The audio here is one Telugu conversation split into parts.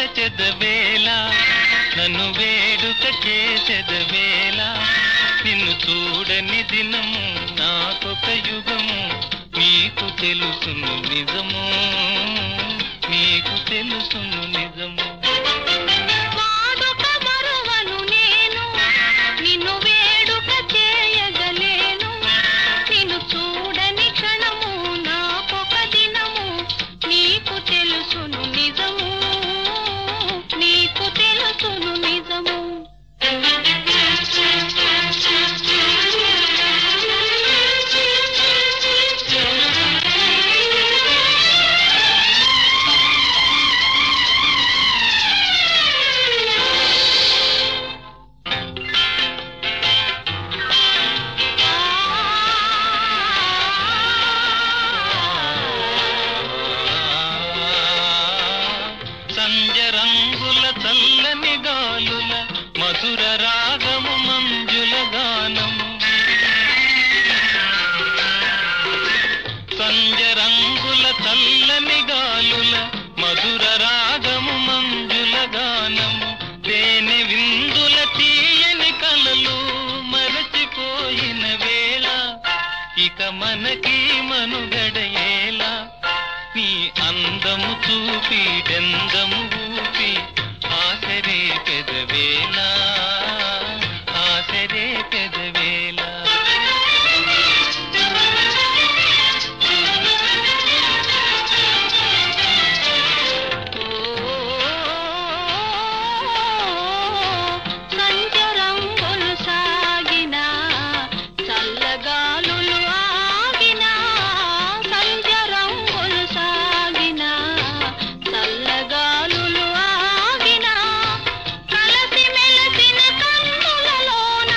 తలచెదవేళ నన్ను వేడుక చేసెదవేళ నిన్ను చూడని దినము నాకొక యుగము నీకు తెలుసును నిజము నీకు తెలుసును నిజము సంజరంగుల చల్లని గాలుల మధుర రాగము మంజుల గానము సంజరంగుల చల్లని గాలుల మధుర రాగము మంజుల గానము తేనె విందుల తీయని కలలు మరచిపోయిన వేళ ఇక మనకి మనుగడయేలా నీ అందము చూపి డెందము ఊపి ఆసరే పెదవేళ ఆసరే పెదవేళ సంచరంగులు సాగిన చల్లగాలులు ఆగిన సంచరంగులు సాగిన చల్లగాలులు ఆగిన కలసి మెలసిన కన్నులలోన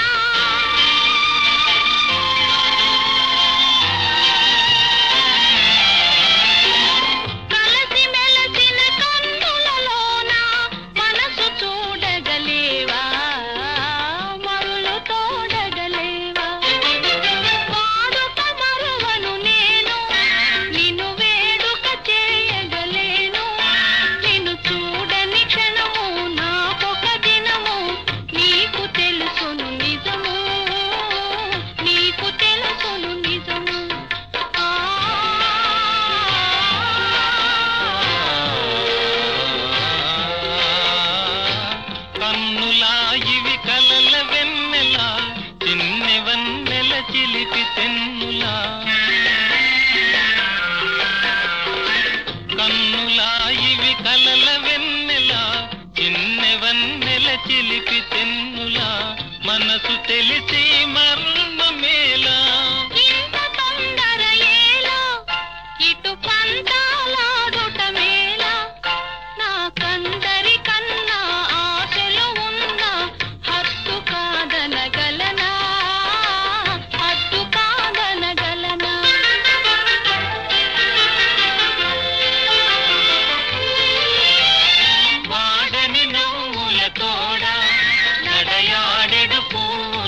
కలసి మెలసిన కన్నులలోన మనసు చూడగలేవా మరులు తోడగలేవా వాడుక మరువను నేను నిన్ను వేడుక చేయగలేను నిన్ను చూడని క్షణము నాకొక దినము నీకు తెలుసును నిజము నీకు తెలుసును నిజము కన్నులా ఇవి కలల వెన్నెలా చిన్నె వన్నెల చిలిపి తెన్నులా కన్నులా ఇవి కలల వెన్నెలా చిన్నె వన్నెల చిలిపి తెన్నులా మనసు తెలిసి మర్మమేలా ఇంత తొందర ఏలా ఇటు పంతాలాడుట మేలా నాకందరి కన్నా ఆశలు ఉన్న హద్దు కాదనగలనా హద్దు కాదనగలనా వాడని నవ్వుల తోడ నడయాడెడు పువ్వు